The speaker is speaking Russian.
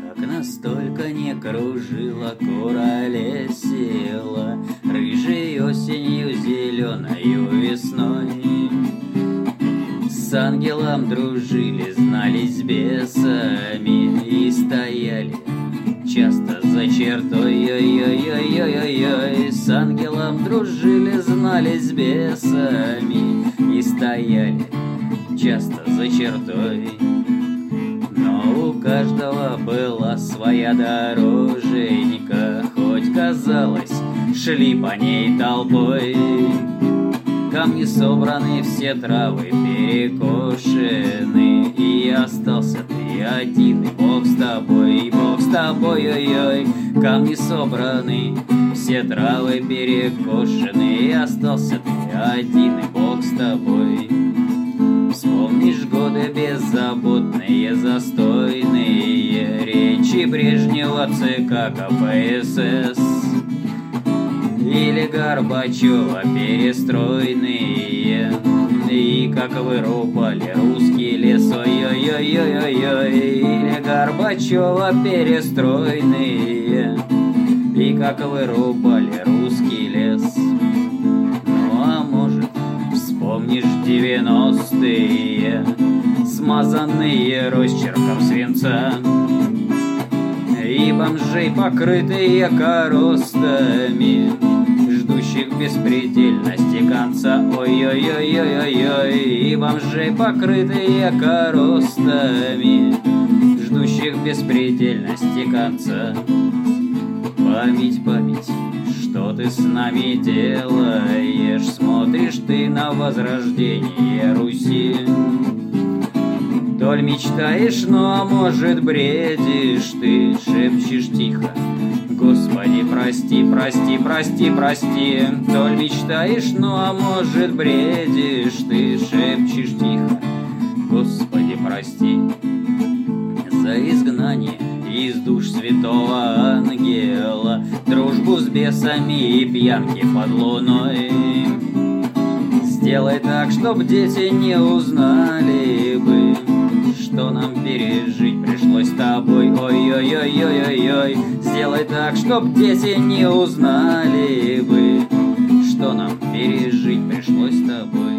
Как настолько не кружила куролесила, рыжей осенью, зеленою весной. С ангелом дружили, знались с бесами и стояли часто за чертой. Ой-ой-ой-ой-ой-ой. С ангелом дружили, знались с бесами и стояли часто за чертой. Но у каждого была своя дороженька, хоть казалось, шли по ней толпой. Камни собраны, все травы перекошены, и остался ты один, и Бог с тобой, и Бог с тобой, ой-ой. Камни собраны, все травы перекошены, и остался ты один, и Бог с тобой. Вспомнишь годы беззаботные, застойные, речи Брежнева, ЦК, КПСС или Горбачева перестройные, и как вырубали русский лес, ой-ой-ой-ой-ой-ой, или Горбачева перестройные, и как вырубали русский лес. Ну а может, вспомнишь 90-е, смазанные росчерком свинца, и бомжей, покрытые коростами, ждущих беспредельности конца. Ой-ой-ой-ой-ой-ой. И бомжей, покрытые коростами, ждущих беспредельности конца. Память, память, что ты с нами делаешь? Смотришь ты на возрождение Руси. То ли мечтаешь, но может бредишь ты, шепчешь тихо: Господи, прости, прости, прости, прости. То ли мечтаешь, но может бредишь ты, шепчешь тихо: Господи, прости. За изгнание из душ святого ангела, дружбу с бесами и пьянки под луной. Сделай так, чтоб дети не узнали бы, что нам пережить пришлось с тобой. Ой-ой-ой-ой-ой-ой. Сделай так, чтоб дети не узнали бы, что нам пережить пришлось с тобой.